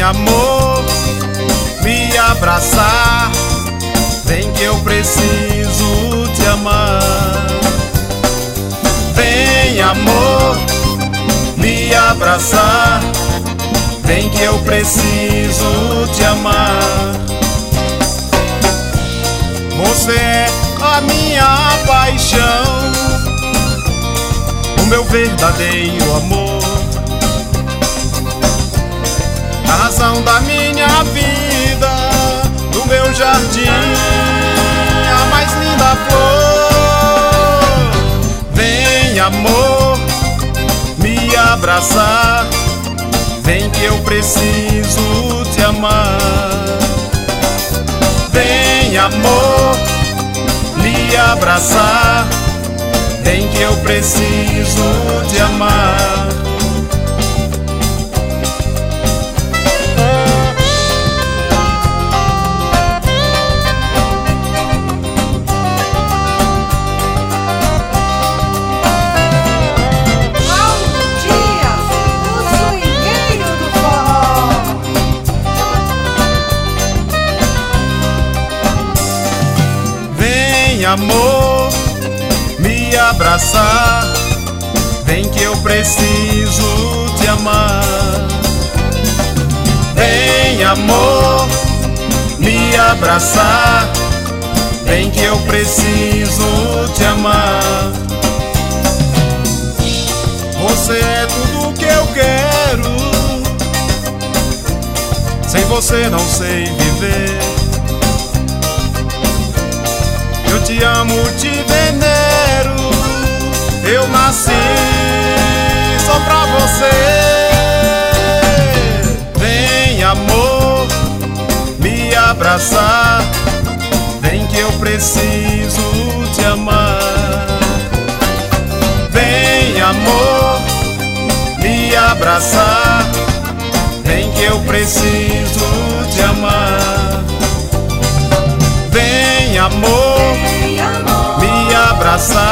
amor, me abraçar. Vem que eu preciso te amar. Vem amor, me abraçar. Vem que eu preciso te amar. Você é a minha paixão, o meu verdadeiro amor, a razão da minha vida, do meu jardim, a mais linda flor. Vem amor, me abraçar. Vem que eu preciso te amar. Vem amor, me abraçar. Vem que eu preciso te amar. Vem amor, me abraçar. Vem que eu preciso te amar. Vem amor, me abraçar. Vem que eu preciso te amar. Você é tudo que eu quero. Sem você não sei viver. Eu te amo, te venero. Eu nasci só pra você. Vem amor, me abraçar. Vem que eu preciso te amar. Vem amor, me abraçar. Vem que eu preciso te amar. Vem amor, me abraçar.